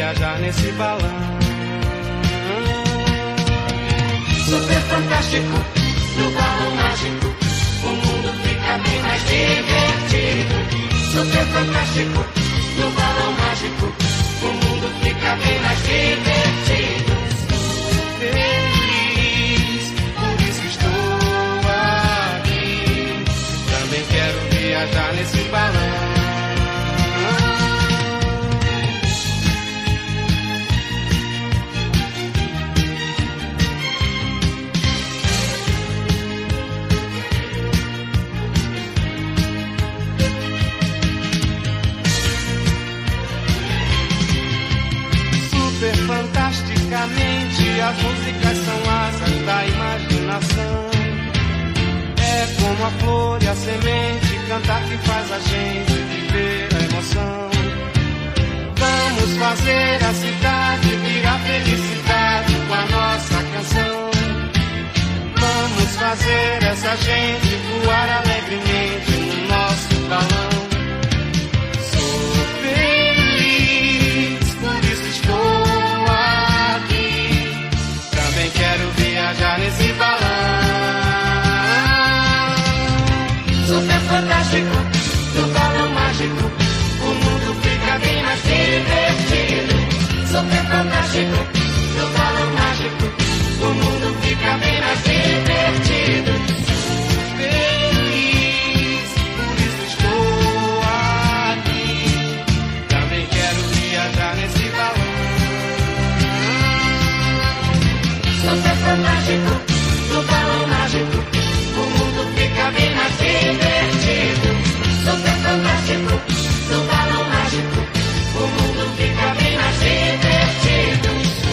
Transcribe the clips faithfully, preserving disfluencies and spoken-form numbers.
viajar nesse balão. Super fantástico, no balão mágico, o mundo fica bem mais divertido. Super fantástico, no balão mágico, o mundo fica bem mais divertido. Feliz, por isso estou aqui. Também quero viajar nesse balão. Fantasticamente, as músicas são asas da imaginação. É como a flor e a semente, cantar que faz a gente viver a emoção. Vamos fazer a cidade virar felicidade com a nossa canção. Vamos fazer essa gente voar alegremente no nosso balão. Sou feliz, por isso estou quero viajar nesse balão. Super fantástico, no balão mágico, o mundo fica bem mais divertido. Super fantástico, no balão mágico, o mundo fica bem mais divertido. Feliz, por isso estou aqui. Também quero viajar nesse balão. Super fantástico, no balão mágico, o mundo fica bem mais divertido. Super fantástico, no balão mágico, o mundo fica bem mais divertido.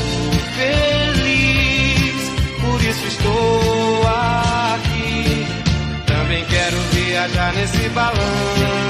Feliz, por isso estou aqui. Também quero viajar nesse balão.